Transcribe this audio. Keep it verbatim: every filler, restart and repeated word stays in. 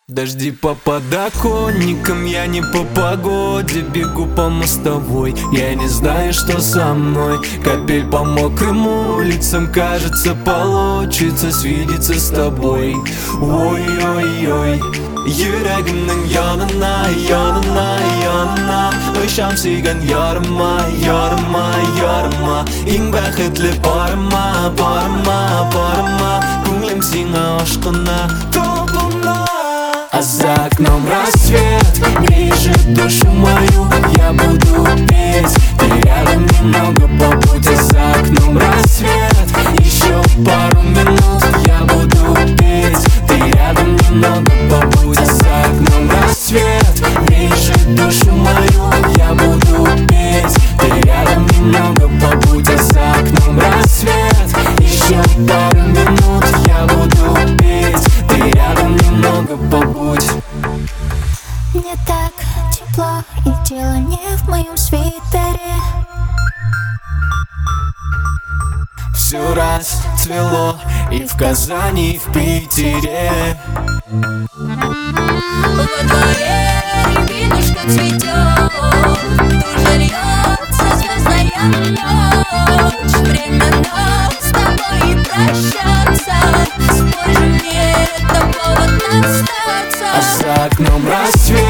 Дожди по подоконникам, я не по погоде. Бегу по мостовой, я не знаю, что со мной. Капель по мокрым улицам, кажется, получится свидеться с тобой. Ой-ой-ой, йөрәгемнең янына, янына, янына. Очам сөйгән ярыма, ярыма, ярыма. Иң бәхетле барыма, барыма, барыма. Күңлем сиңа ашкына, табына. А за окном рассвет, греет душу мою. Я буду петь, ты рядом немного побудь. А за окном рассвет, еще пару минут. Я буду петь, ты рядом немного побудь. А за окном рассвет, греет душу мою. Я буду петь, ты рядом немного побудь. А за окном рассвет, еще пару минут. Я буду петь, ты рядом немного побудь. Мне так тепло, и дело не в моем свитере. Все расцвело и в Казани, и в Питере. Во дворе рябинушка цветет, тоже льется звездная ночь. Время нам с тобой и прощаться. Спой же мне, это повод остаться. А за окном рассвет,